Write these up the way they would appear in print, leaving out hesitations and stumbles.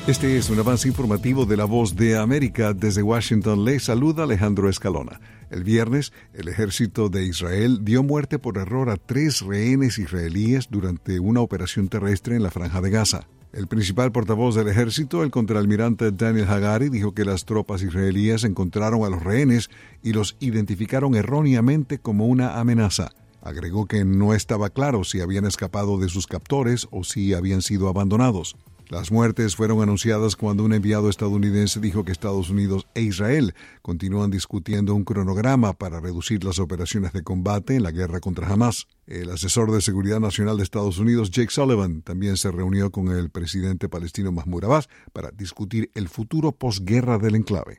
Este es un avance informativo de La Voz de América. Desde Washington le saluda Alejandro Escalona. El viernes, el ejército de Israel dio muerte por error a 3 rehenes israelíes durante una operación terrestre en la Franja de Gaza. El principal portavoz del ejército, el contraalmirante Daniel Hagari, dijo que las tropas israelíes encontraron a los rehenes y los identificaron erróneamente como una amenaza. Agregó que no estaba claro si habían escapado de sus captores o si habían sido abandonados. Las muertes fueron anunciadas cuando un enviado estadounidense dijo que Estados Unidos e Israel continúan discutiendo un cronograma para reducir las operaciones de combate en la guerra contra Hamás. El asesor de Seguridad Nacional de Estados Unidos, Jake Sullivan, también se reunió con el presidente palestino Mahmoud Abbas para discutir el futuro posguerra del enclave.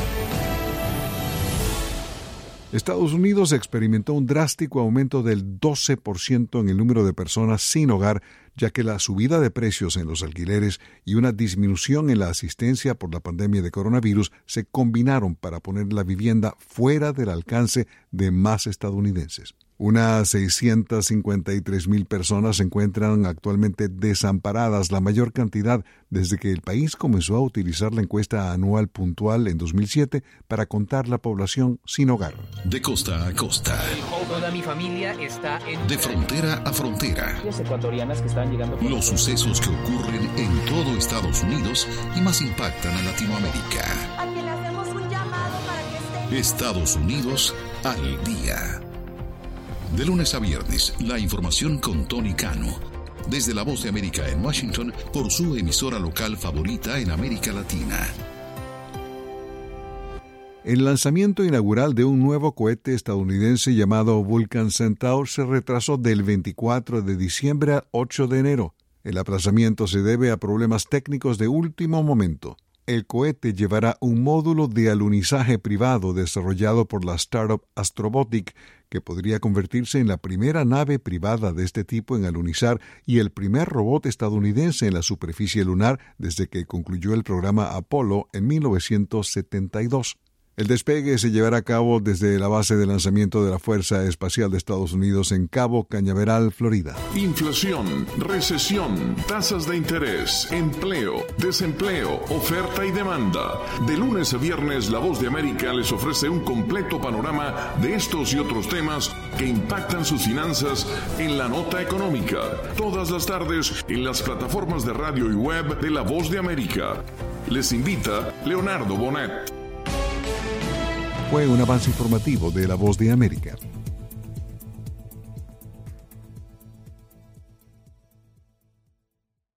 Estados Unidos experimentó un drástico aumento del 12% en el número de personas sin hogar, ya que la subida de precios en los alquileres y una disminución en la asistencia por la pandemia de coronavirus se combinaron para poner la vivienda fuera del alcance de más estadounidenses. Unas 653,000 personas se encuentran actualmente desamparadas, la mayor cantidad desde que el país comenzó a utilizar la encuesta anual puntual en 2007 para contar la población sin hogar. De costa a costa. Toda mi familia está en... De frontera a frontera. Las ecuatorianas que están llegando... Los sucesos que ocurren en todo Estados Unidos y más impactan a Latinoamérica. A que le hacemos un llamado para que estén... Estados Unidos al día. De lunes a viernes, la información con Tony Cano. Desde La Voz de América en Washington, por su emisora local favorita en América Latina. El lanzamiento inaugural de un nuevo cohete estadounidense llamado Vulcan Centaur se retrasó del 24 de diciembre al 8 de enero. El aplazamiento se debe a problemas técnicos de último momento. El cohete llevará un módulo de alunizaje privado desarrollado por la startup Astrobotic, que podría convertirse en la primera nave privada de este tipo en alunizar y el primer robot estadounidense en la superficie lunar desde que concluyó el programa Apolo en 1972. El despegue se llevará a cabo desde la base de lanzamiento de la Fuerza Espacial de Estados Unidos en Cabo Cañaveral, Florida. Inflación, recesión, tasas de interés, empleo, desempleo, oferta y demanda. De lunes a viernes, La Voz de América les ofrece un completo panorama de estos y otros temas que impactan sus finanzas en la nota económica. Todas las tardes en las plataformas de radio y web de La Voz de América. Les invita Leonardo Bonet. Fue un avance informativo de La Voz de América.